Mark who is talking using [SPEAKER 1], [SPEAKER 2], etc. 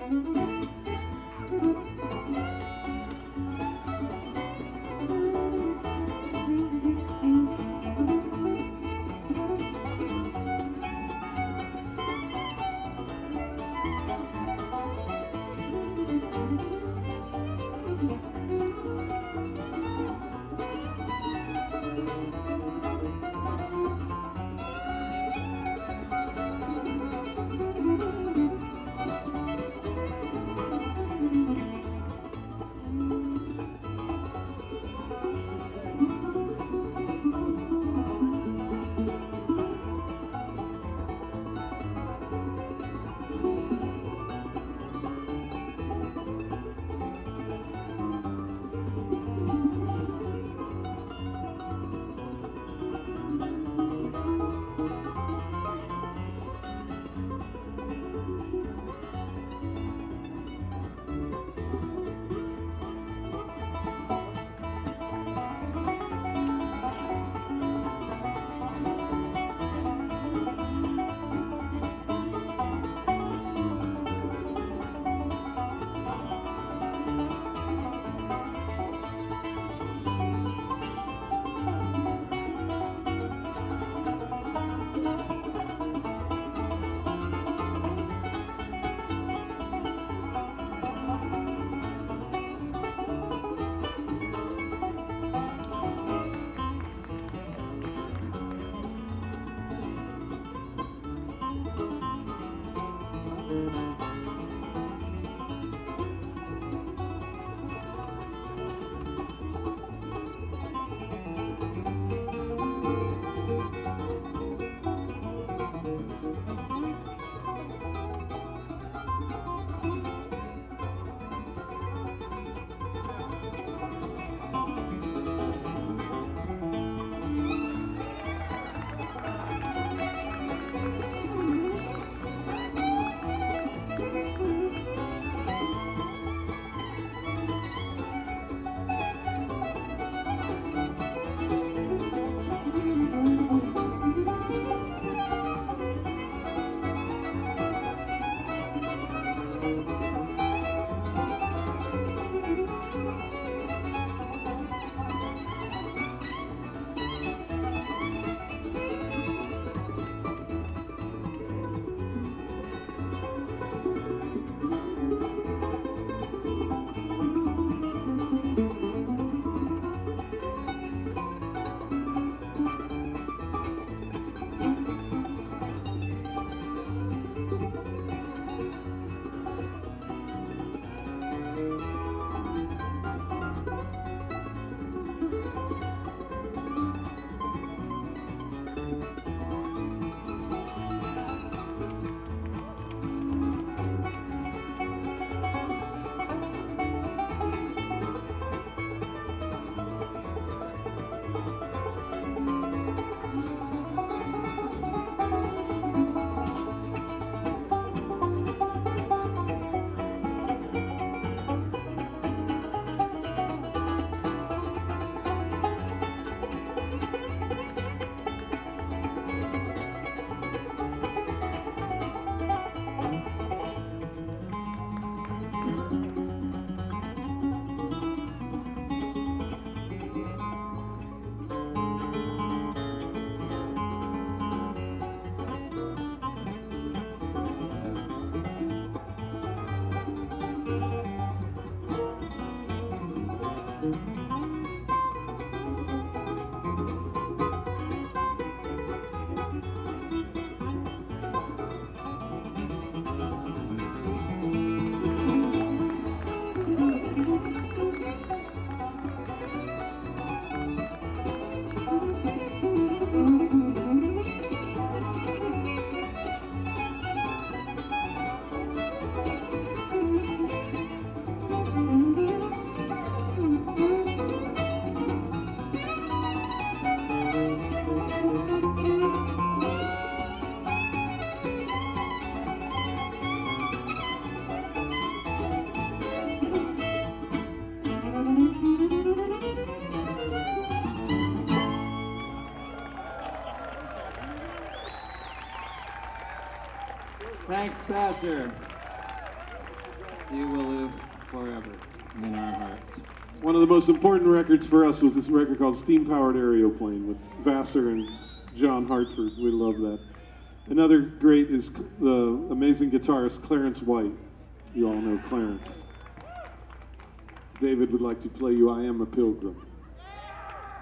[SPEAKER 1] Thanks, Pastor. You will live forever in our hearts.
[SPEAKER 2] One of the most important records for us was this record called Steam Powered Aeroplane with Vassar and John Hartford. We love that. Another great is the amazing guitarist Clarence White. You all know Clarence. David would like to play you I Am a Pilgrim.